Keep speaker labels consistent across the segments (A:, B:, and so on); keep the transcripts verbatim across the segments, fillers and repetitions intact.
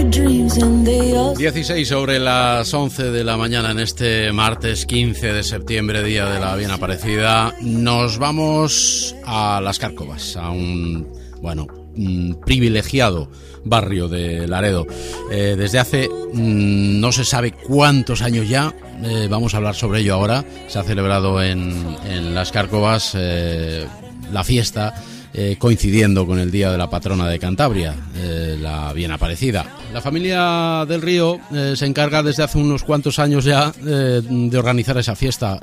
A: dieciséis sobre las once de la mañana en este martes quince de septiembre, día de la Bien Aparecida. Nos vamos a Las Cárcovas, a un, bueno, un privilegiado barrio de Laredo. Eh, desde hace mmm, no se sabe cuántos años ya, eh, vamos a hablar sobre ello ahora, se ha celebrado en, en Las Cárcovas eh, la fiesta, Eh, coincidiendo con el Día de la Patrona de Cantabria, eh, la Bien Aparecida. La familia del Río eh, se encarga desde hace unos cuantos años ya eh, de organizar esa fiesta,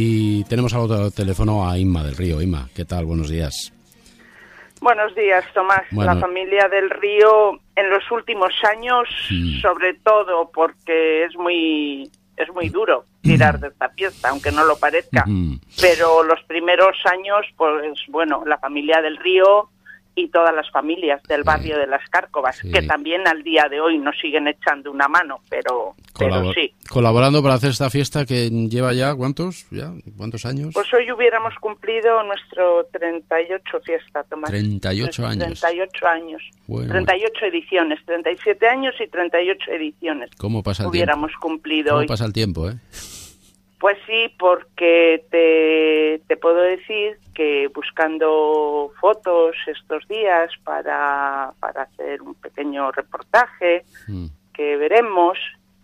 A: y tenemos al otro teléfono a Inma del Río. Inma, ¿qué tal? Buenos días.
B: Buenos días, Tomás. Bueno. La familia del Río en los últimos años, sí. sobre todo porque es muy... es muy duro tirar de esta fiesta, aunque no lo parezca, uh-huh. pero los primeros años, pues bueno, la familia del Río y todas las familias del barrio de Las Cárcovas, sí. que también al día de hoy nos siguen echando una mano, pero, Colabor- pero sí.
A: Colaborando para hacer esta fiesta que lleva ya, ¿cuántos? ¿Ya? ¿Cuántos años?
B: Pues hoy hubiéramos cumplido nuestro treinta y ocho fiesta, Tomás.
A: treinta y ocho años.
B: treinta y ocho años. Bueno. treinta y ocho ediciones, treinta y siete años y treinta y ocho ediciones.
A: ¿Cómo pasa el
B: hubiéramos
A: tiempo?
B: cumplido
A: ¿Cómo
B: hoy.
A: pasa el tiempo, eh?
B: Pues sí, porque te, te puedo decir que buscando fotos estos días para, para hacer un pequeño reportaje mm. que veremos,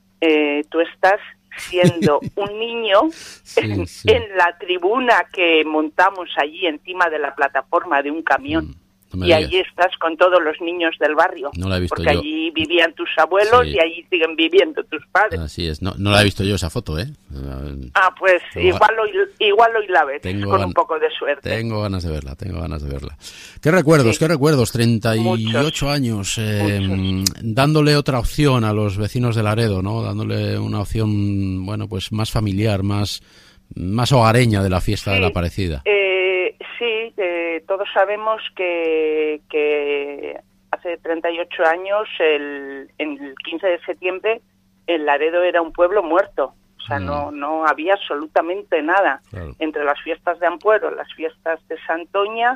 B: eh, tú estás siendo un niño
A: sí,
B: en,
A: sí.
B: en la tribuna que montamos allí encima de la plataforma de un camión. Mm. No y allí estás con todos los niños del barrio,
A: no la he visto
B: porque
A: yo.
B: allí vivían tus abuelos sí. y allí siguen viviendo tus padres.
A: Así es, no, no la he visto yo esa foto, ¿eh?
B: Ah, pues tengo igual hoy, igual hoy la ves, tengo con gan- un poco de suerte.
A: Tengo ganas de verla, tengo ganas de verla. ¿Qué recuerdos, sí. qué recuerdos? treinta y ocho Muchos. años, eh, dándole otra opción a los vecinos de Laredo, ¿no? Dándole una opción, bueno, pues más familiar, más, más hogareña de la fiesta sí. de la Aparecida.
B: Eh, sí, eh, todos sabemos que, que hace treinta y ocho años, el, en el quince de septiembre, el Laredo era un pueblo muerto. O sea, mm. no, no había absolutamente nada. Claro. Entre las fiestas de Ampuero, las fiestas de Santoña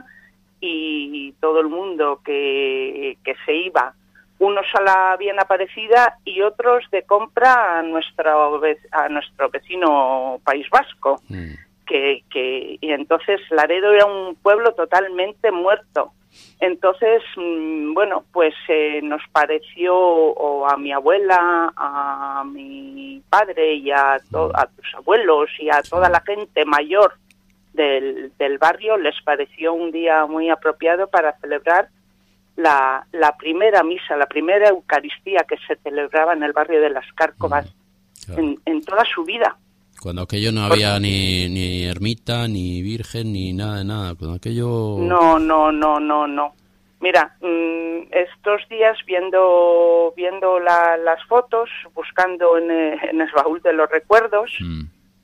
B: y todo el mundo que, que se iba, unos a la Bien Aparecida y otros de compra a nuestro, a nuestro vecino País Vasco. Mm. Que, que y entonces Laredo era un pueblo totalmente muerto. Entonces, mmm, bueno, pues eh, nos pareció, o a mi abuela, a mi padre y a, to- a tus abuelos y a toda la gente mayor del, del barrio, les pareció un día muy apropiado para celebrar la, la primera misa, la primera Eucaristía que se celebraba en el barrio de Las Cárcovas mm, claro. en, en toda su vida.
A: Cuando aquello no había ni, ni ermita, ni virgen, ni nada de nada. Cuando aquello...
B: No, no, no, no, no. Mira, mmm, estos días viendo viendo la, las fotos, buscando en, en el baúl de los recuerdos, mm.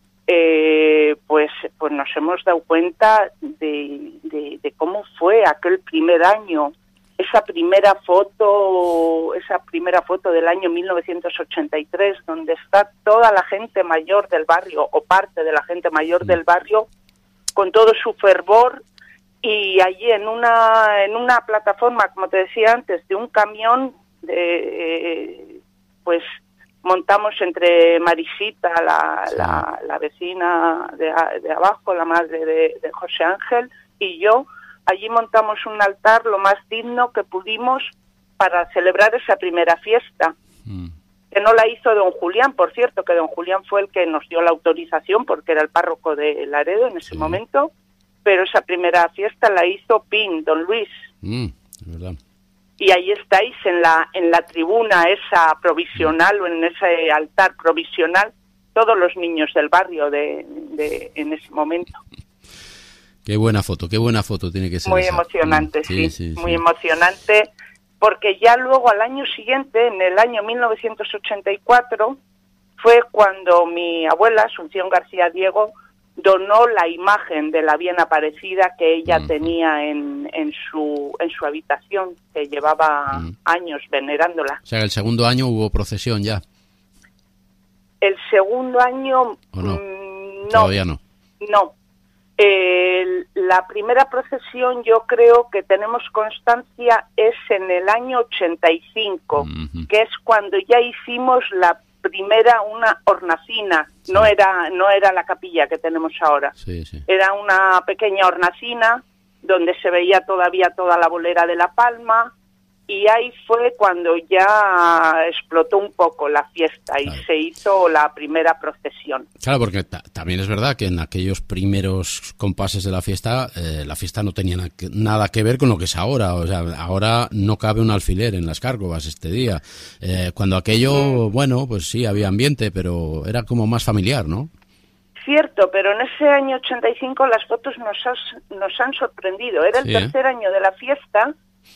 B: eh, pues pues nos hemos dado cuenta de, de, de cómo fue aquel primer año. Esa primera foto, esa primera foto del año mil novecientos ochenta y tres, donde está toda la gente mayor del barrio, o parte de la gente mayor del barrio, con todo su fervor, y allí en una en una plataforma, como te decía antes, de un camión, de, eh, pues montamos entre Marisita, la, sí. la, la vecina de, de abajo, la madre de, de José Ángel, y yo. Allí montamos un altar lo más digno que pudimos para celebrar esa primera fiesta, mm. que no la hizo don Julián, por cierto, que don Julián fue el que nos dio la autorización porque era el párroco de Laredo en ese sí. momento, pero esa primera fiesta la hizo Pin, don Luis.
A: Mm, verdad.
B: Y ahí estáis en la en la tribuna esa provisional mm. o en ese altar provisional, todos los niños del barrio de, de en ese momento.
A: Qué buena foto, qué buena foto tiene que ser.
B: Muy
A: esa.
B: emocionante, sí,
A: sí, sí,
B: muy
A: sí.
B: emocionante, porque ya luego al año siguiente, en el año mil novecientos ochenta y cuatro, fue cuando mi abuela, Asunción García Diego, donó la imagen de la Bien Aparecida que ella uh-huh. tenía en, en su en su habitación, que llevaba uh-huh. años venerándola.
A: O sea, el segundo año hubo procesión ya.
B: El segundo año...
A: ¿O no?
B: Mmm, no.
A: Todavía no.
B: No. Eh, la primera procesión, yo creo que tenemos constancia, es en el año ochenta y cinco, uh-huh. que es cuando ya hicimos la primera, una hornacina. Sí. No era no era la capilla que tenemos ahora.
A: Sí, sí.
B: Era una pequeña hornacina donde se veía todavía toda la bolera de La Palma, y ahí fue cuando ya explotó un poco la fiesta y claro. se hizo la primera procesión.
A: Claro, porque ta- también es verdad que en aquellos primeros compases de la fiesta, eh, la fiesta no tenía na- nada que ver con lo que es ahora. O sea, ahora no cabe un alfiler en las Cárcovas este día. Eh, cuando aquello, mm. bueno, pues sí, había ambiente, pero era como más familiar, ¿no?
B: Cierto, pero en ese año ochenta y cinco las fotos nos, has, nos han sorprendido. Era el sí, tercer ¿eh? año de la fiesta,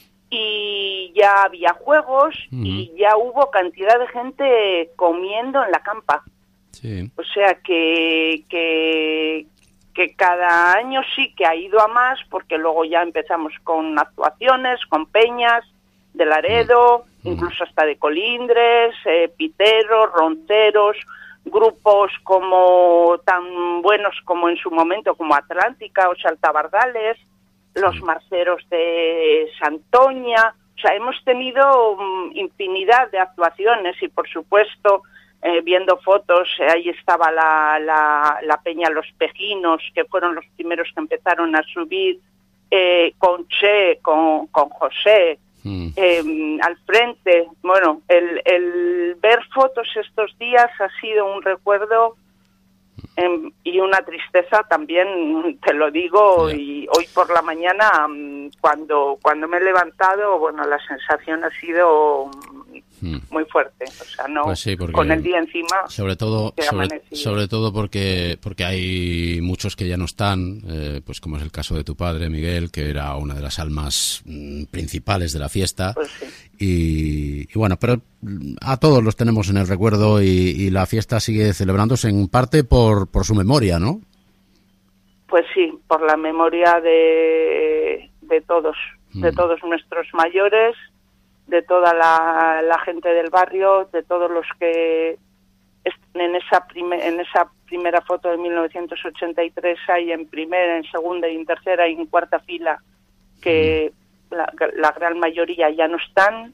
B: y ya había juegos uh-huh. y ya hubo cantidad de gente comiendo en la campa.
A: Sí.
B: O sea que, que, que cada año sí que ha ido a más, porque luego ya empezamos con actuaciones, con peñas de Laredo, uh-huh. incluso hasta de Colindres, eh, piteros, ronceros, grupos como tan buenos como en su momento como Atlántica o Saltabardales, los marceros de Santoña. O sea, hemos tenido um, infinidad de actuaciones y, por supuesto, eh, viendo fotos, eh, ahí estaba la, la, la Peña Los Pejinos, que fueron los primeros que empezaron a subir, eh, con Che, con, con José, mm. eh, al frente. Bueno, el, el ver fotos estos días ha sido un recuerdo Eh, y una tristeza también, te lo digo, yeah. y hoy por la mañana, cuando cuando me he levantado, bueno, la sensación ha sido mm. muy fuerte, o sea, no
A: pues sí,
B: con el día encima.
A: Sobre todo, sobre, sobre todo porque porque hay muchos que ya no están, eh, pues como es el caso de tu padre, Miguel, que era una de las almas mm, principales de la fiesta.
B: Pues sí.
A: Y, y bueno, pero a todos los tenemos en el recuerdo y, y la fiesta sigue celebrándose en parte por, por su memoria, ¿no?
B: Pues sí, por la memoria de, de todos, mm. de todos nuestros mayores, de toda la, la gente del barrio, de todos los que en esa, prime, en esa primera foto de mil novecientos ochenta y tres hay en primera, en segunda y en tercera y en cuarta fila que... Mm. La, la gran mayoría ya no están,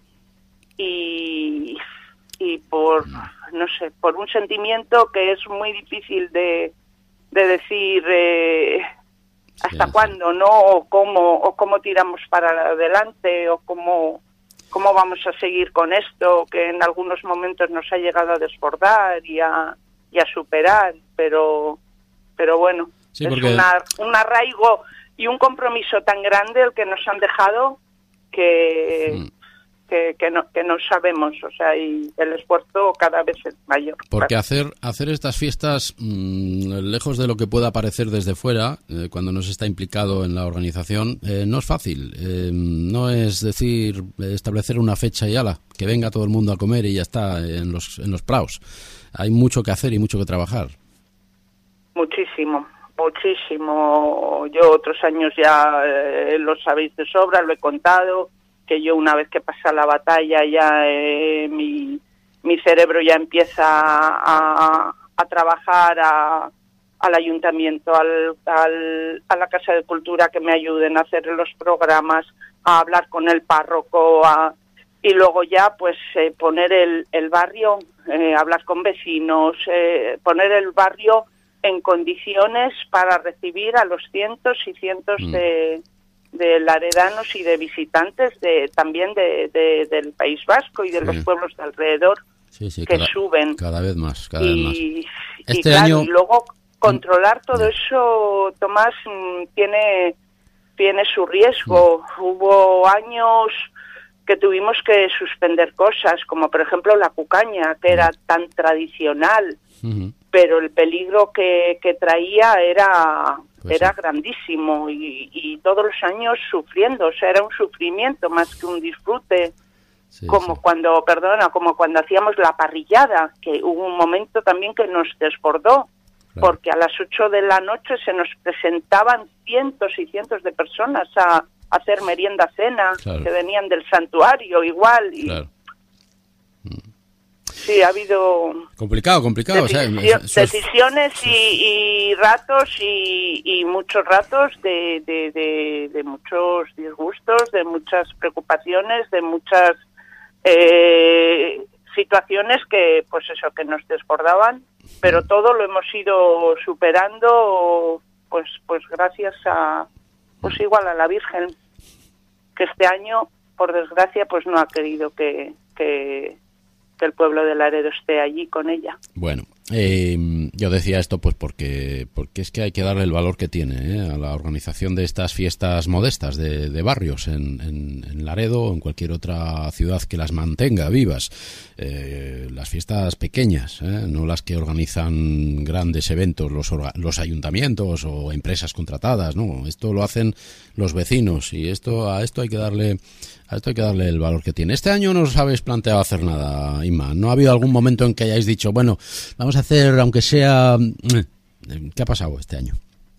B: y, y por, no sé, por un sentimiento que es muy difícil de, de decir eh, hasta sí, cuándo, ¿no? O cómo, o cómo tiramos para adelante, o cómo, cómo vamos a seguir con esto, que en algunos momentos nos ha llegado a desbordar y a, y a superar, pero, pero bueno, sí, porque... es una, un arraigo y un compromiso tan grande el que nos han dejado que, mm. que, que, no, que no sabemos, o sea, y el esfuerzo cada vez es mayor.
A: Porque
B: claro.
A: hacer hacer estas fiestas, mmm, lejos de lo que pueda parecer desde fuera, eh, cuando no se está implicado en la organización, eh, no es fácil. Eh, no es decir, establecer una fecha y ala, que venga todo el mundo a comer y ya está en los, en los praos. Hay mucho que hacer y mucho que trabajar.
B: Muchísimo. Muchísimo. Yo otros años ya eh, lo sabéis de sobra, lo he contado, que yo una vez que pasa la batalla ya eh, mi, mi cerebro ya empieza a, a trabajar a, al ayuntamiento, al, al, a la Casa de Cultura, que me ayuden a hacer los programas, a hablar con el párroco, a, y luego ya pues eh, poner el, el barrio, eh, hablar con vecinos, eh, poner el barrio en condiciones para recibir a los cientos y cientos mm. de, de laredanos y de visitantes de también de, de, del País Vasco y de sí. los pueblos de alrededor sí, sí, que
A: cada,
B: suben.
A: Cada vez más, cada
B: y,
A: vez más.
B: Y,
A: este
B: claro,
A: año...
B: y luego controlar todo eso, Tomás, tiene, tiene su riesgo. Mm. Hubo años que tuvimos que suspender cosas, como por ejemplo la cucaña, que mm. era tan tradicional. Mm-hmm. Pero el peligro que, que traía era pues era sí. grandísimo y, y todos los años sufriendo, o sea, era un sufrimiento más que un disfrute, sí, como sí. cuando, perdona, como cuando hacíamos la parrillada, que hubo un momento también que nos desbordó, claro. porque a las ocho de la noche se nos presentaban cientos y cientos de personas a, a hacer merienda cena, claro. que venían del santuario igual, y
A: claro.
B: sí, ha habido...
A: Complicado, complicado.
B: Decisio-
A: o sea, eso es...
B: decisiones y, y ratos y, y muchos ratos de, de, de, de muchos disgustos, de muchas preocupaciones, de muchas eh, situaciones que, pues eso, que nos desbordaban, pero todo lo hemos ido superando, pues, pues gracias a, pues igual a la Virgen, que este año, por desgracia, pues no ha querido que, que, que el pueblo de Laredo esté allí con ella.
A: Bueno, eh, yo decía esto pues porque porque es que hay que darle el valor que tiene ¿eh? a la organización de estas fiestas modestas de, de barrios en, en, en Laredo o en cualquier otra ciudad que las mantenga vivas. Eh, las fiestas pequeñas, ¿eh? no las que organizan grandes eventos los, orga- los ayuntamientos o empresas contratadas, no, esto lo hacen los vecinos y esto a esto hay que darle a esto hay que darle el valor que tiene. Este año no os habéis planteado hacer nada, Inma. ¿No ha habido algún momento en que hayáis dicho, bueno, vamos a hacer, aunque sea... ¿Qué ha pasado este año?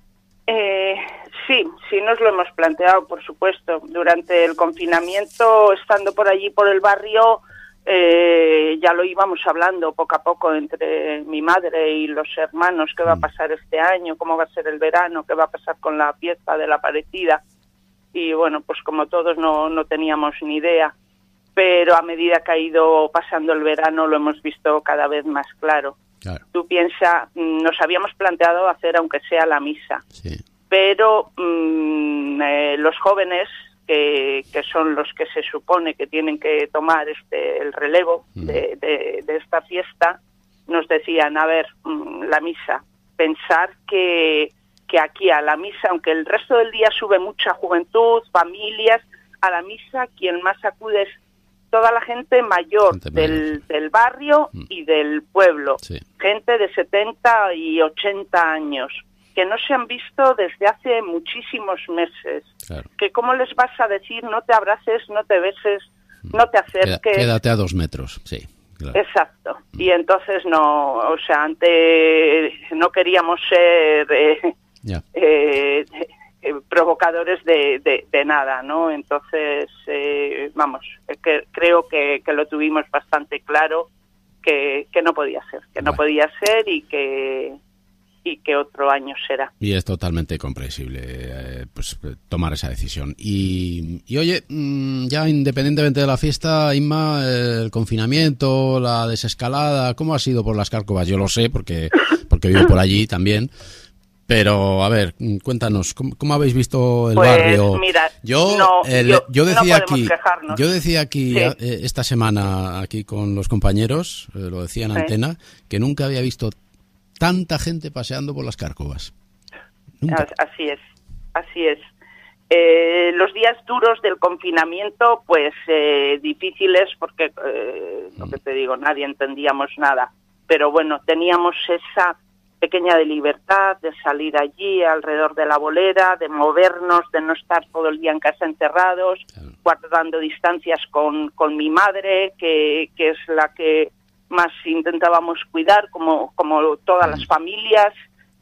B: Eh, sí, sí nos lo hemos planteado, por supuesto. Durante el confinamiento, estando por allí, por el barrio, eh, ya lo íbamos hablando poco a poco entre mi madre y los hermanos, qué va a pasar este año, cómo va a ser el verano, qué va a pasar con la fiesta de la Aparecida. Y bueno, pues como todos no, no teníamos ni idea, pero a medida que ha ido pasando el verano lo hemos visto cada vez más claro.
A: Claro.
B: Tú piensas, nos habíamos planteado hacer aunque sea la misa,
A: Sí.
B: pero mmm, eh, los jóvenes, que, que son los que se supone que tienen que tomar este el relevo
A: Mm.
B: de, de, de esta fiesta, nos decían, a ver, mmm, la misa, pensar que... que aquí a la misa, aunque el resto del día sube mucha juventud, familias, a la misa quien más acude es toda la gente mayor,
A: Gente
B: del,
A: mayor.
B: del barrio
A: Mm.
B: y del pueblo,
A: Sí.
B: gente de setenta y ochenta años, que no se han visto desde hace muchísimos meses,
A: Claro.
B: que cómo les vas a decir no te abraces, no te beses, no te
A: Queda-
B: acerques.
A: quédate a dos metros, sí. Claro.
B: Exacto. Y entonces no, o sea, antes no queríamos ser... Eh,
A: Ya.
B: Eh, eh, provocadores de, de, de nada, ¿no? Entonces, eh, vamos, eh, que, creo que, que lo tuvimos bastante claro que, que no podía ser, que no
A: Bueno.
B: podía ser y que y que otro año será.
A: Y es totalmente comprensible eh, pues tomar esa decisión. Y, y oye, mmm, ya independientemente de la fiesta, Inma, eh, el confinamiento, la desescalada, ¿cómo ha sido por las Cárcovas? Yo lo sé porque porque vivo por allí también. Pero, a ver, cuéntanos, ¿cómo, cómo habéis visto el
B: Pues,
A: barrio?
B: mira,
A: yo,
B: no,
A: el-
B: yo-
A: yo decía
B: no podemos
A: aquí,
B: quejarnos.
A: yo decía aquí
B: Sí.
A: eh, esta semana aquí con los compañeros, eh, lo decía en
B: Sí.
A: antena, que nunca había visto tanta gente paseando por las Cárcovas. Nunca.
B: As- Así es, así es. Eh, los días duros del confinamiento, pues eh, difíciles porque, eh, lo que te digo, nadie entendíamos nada. Pero bueno, teníamos esa pequeña de libertad, de salir allí alrededor de la bolera, de movernos, de no estar todo el día en casa encerrados,
A: Claro.
B: guardando distancias con, con mi madre, que, que es la que más intentábamos cuidar, como, como todas las familias.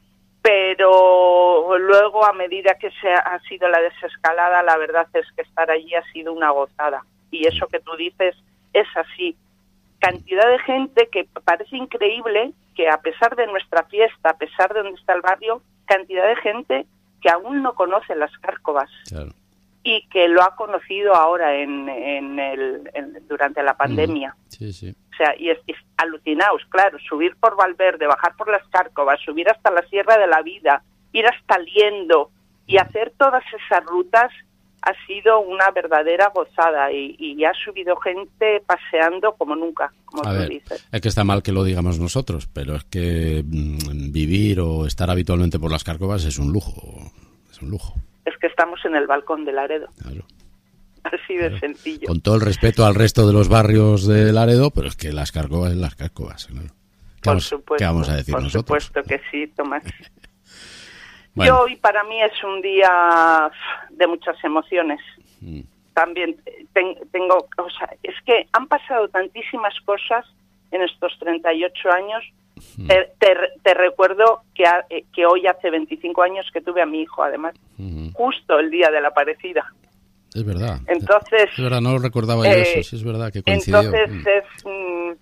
B: Pero luego, a medida que se ha, ha sido la desescalada, la verdad es que estar allí ha sido una gozada. Y eso que tú dices es así. Cantidad de gente que parece increíble que a pesar de nuestra fiesta, a pesar de donde está el barrio, cantidad de gente que aún no conoce las Cárcovas
A: Claro.
B: y que lo ha conocido ahora en, en el, en- durante la pandemia.
A: Sí, sí.
B: O sea, y es, es alucinaos, claro, subir por Valverde, bajar por las Cárcovas, subir hasta la Sierra de la Vida, ir hasta Liendo y hacer todas esas rutas ha sido una verdadera gozada y, y ha subido gente paseando como nunca, como
A: A
B: tú
A: ver,
B: dices.
A: es que está mal que lo digamos nosotros, pero es que mm, vivir o estar habitualmente por las Cárcovas es un lujo, es un lujo.
B: Es que estamos en el balcón de Laredo,
A: Claro.
B: así de sencillo.
A: Con todo el respeto al resto de los barrios de Laredo, pero es que las Cárcovas es las Cárcovas. Claro. ¿Qué,
B: Por
A: vamos,
B: supuesto,
A: qué vamos a decir
B: por
A: nosotros?
B: supuesto que sí, Tomás.
A: Bueno.
B: Yo hoy para mí es un día de muchas emociones.
A: Mm.
B: También ten- tengo, o sea, es que han pasado tantísimas cosas en estos treinta y ocho años.
A: Mm.
B: Te, te, te recuerdo que, ha- eh, que hoy hace veinticinco años que tuve a mi hijo, además,
A: Mm.
B: justo el día de la Aparecida.
A: Es verdad.
B: Entonces,
A: Es verdad, no lo recordaba yo
B: eh,
A: eso, sí es verdad que coincidió.
B: entonces
A: Mm.
B: es, mm,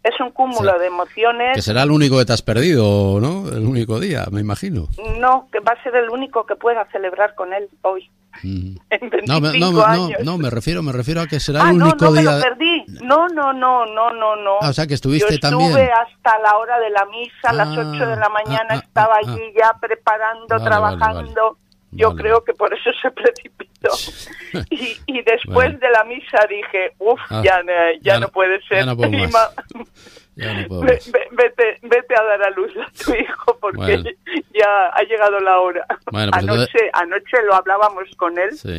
B: es un cúmulo
A: será,
B: de emociones.
A: Que será el único que te has perdido, ¿no? El único día, me imagino.
B: No, que va a ser el único que pueda celebrar con él hoy.
A: Mm.
B: En veinticinco
A: no, no, no,
B: años.
A: no, me refiero, me refiero a que será
B: ah,
A: el único
B: no, no
A: día.
B: Me lo perdí. No, no, no, no, no, no.
A: Ah, o sea que estuviste
B: Yo estuve
A: también.
B: hasta la hora de la misa, a
A: ah,
B: las ocho de la mañana,
A: ah,
B: estaba
A: ah,
B: allí
A: ah.
B: ya preparando,
A: Vale,
B: trabajando.
A: vale, vale.
B: Yo
A: Vale,
B: creo
A: vale.
B: que por eso se precipitó. y, y después
A: Bueno.
B: de la misa dije, uff,
A: Ah,
B: ya, ya,
A: ya
B: no
A: no-
B: puede ser.
A: ya no puedo más.
B: Ima.
A: Ya no puedo
B: Ve-
A: más.
B: ve- vete, vete a dar a luz a tu hijo porque
A: Bueno.
B: ya ha llegado la hora.
A: Bueno, pues
B: anoche,
A: entonces-
B: anoche lo hablábamos con él
A: Sí.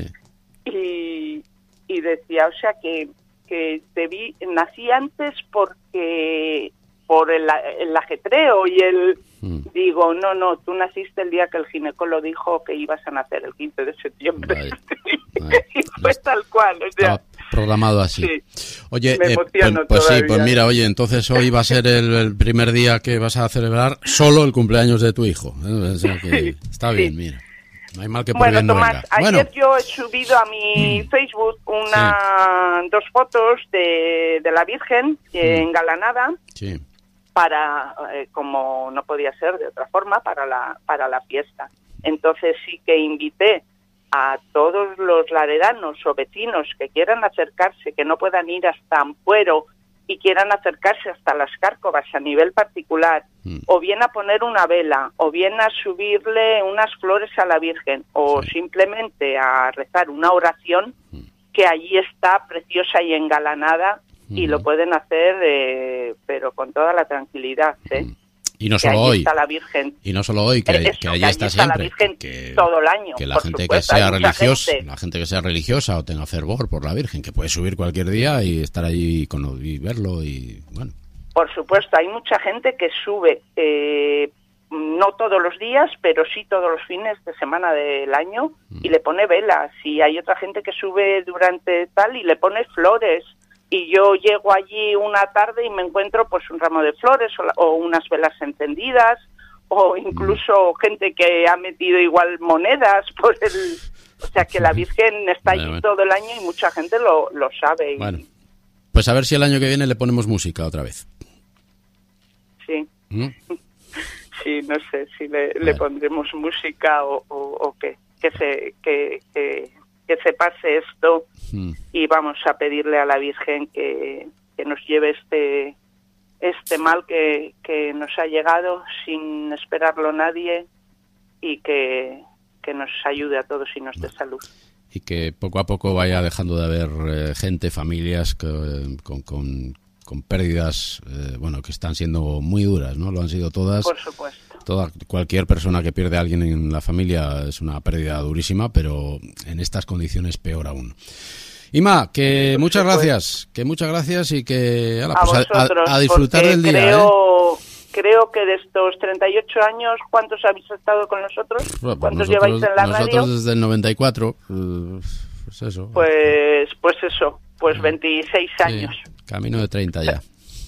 B: y, y decía, o sea, que, que te vi, nací antes porque por el, el ajetreo y el...
A: Mm.
B: Digo, no, no, tú naciste el día que el ginecólogo dijo que ibas a nacer, el quince de septiembre.
A: Vaya, vaya.
B: Y fue tal cual, o sea...
A: Estaba programado así.
B: Sí.
A: Oye,
B: Me
A: eh,
B: emociono
A: pues, pues sí,
B: todavía.
A: pues mira, oye, entonces hoy va a ser el, el primer día que vas a celebrar solo el cumpleaños de tu hijo. ¿eh? O sea que
B: Sí,
A: está
B: sí.
A: bien, mira. No hay mal que por
B: Bueno,
A: bien no
B: Tomás,
A: venga.
B: ayer
A: Bueno,
B: yo he subido a mi Facebook una dos fotos de, de la Virgen eh, engalanada
A: sí.
B: para, eh, como no podía ser de otra forma, para la para la fiesta. Entonces sí que invité a todos los laredanos o vecinos que quieran acercarse, que no puedan ir hasta Ampuero y quieran acercarse hasta las Cárcovas a nivel particular,
A: Mm.
B: o bien a poner una vela, o bien a subirle unas flores a la Virgen, o
A: Sí.
B: simplemente a rezar una oración, que allí está preciosa y engalanada, y
A: Mm.
B: lo pueden hacer, eh, pero con toda la tranquilidad, ¿eh?
A: Y no
B: Que
A: solo
B: allí
A: hoy.
B: está la Virgen.
A: Y no solo hoy, que,
B: Eso,
A: que allí
B: que allí
A: está
B: está la
A: siempre.
B: Virgen
A: que,
B: todo el año,
A: que la
B: por
A: gente
B: supuesto,
A: que sea
B: hay mucha
A: religiosa,
B: gente.
A: la gente que sea religiosa o tenga fervor por la Virgen, que puede subir cualquier día y estar allí con, y verlo y bueno.
B: Por supuesto, hay mucha gente que sube, eh, no todos los días, pero sí todos los fines de semana del año, y le pone velas. Y hay otra gente que sube durante tal y le pone flores. Y yo llego allí una tarde y me encuentro pues un ramo de flores o, la- o unas velas encendidas, o incluso gente que ha metido igual monedas por el... O sea que la Virgen está allí
A: Bueno, bueno.
B: todo el año y mucha gente lo, lo sabe. Y,
A: Bueno, pues a ver si el año que viene le ponemos música otra vez.
B: sí.
A: ¿Mm?
B: Sí, no sé si le,
A: Vale.
B: le pondremos música o, o, o qué. Que se, que, que, que se pase esto
A: Mm.
B: y vamos a pedirle a la Virgen que, que nos lleve este este mal que, que nos ha llegado sin esperarlo nadie y que, que nos ayude a todos y nos dé salud.
A: Y que poco a poco vaya dejando de haber eh, gente, familias que, con, con, con pérdidas, eh, bueno, que están siendo muy duras, ¿no? Lo han sido todas.
B: Por supuesto.
A: Toda, cualquier persona que pierde a alguien en la familia es una pérdida durísima, pero en estas condiciones peor aún. Ima, que
B: Por
A: muchas
B: supuesto.
A: gracias, que muchas gracias y que ala,
B: A
A: pues a,
B: vosotros,
A: a- a disfrutar
B: porque
A: del día,
B: creo,
A: ¿eh?
B: creo que de estos treinta y ocho años, ¿cuántos habéis estado con nosotros?
A: Bueno, pues
B: ¿Cuántos
A: nosotros,
B: lleváis en la
A: nosotros
B: radio?
A: desde el noventa y cuatro, eh, pues eso.
B: Pues, pues eso, pues veintiséis
A: Sí,
B: años.
A: camino de treinta ya.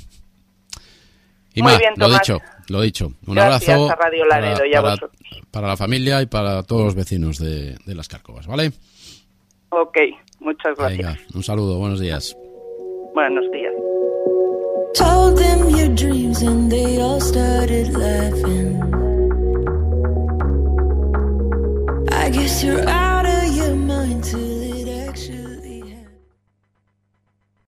A: Ima,
B: Muy bien,
A: lo
B: Tomás.
A: dicho, lo dicho. Un
B: Gracias
A: abrazo
B: a Radio Laredo
A: para,
B: y a
A: para-
B: vosotros.
A: para la familia y para todos los vecinos de, de las Cárcovas, ¿vale?
B: Ok, muchas gracias.
A: Venga, un saludo, buenos días.
B: Buenos días.
C: Told them your dream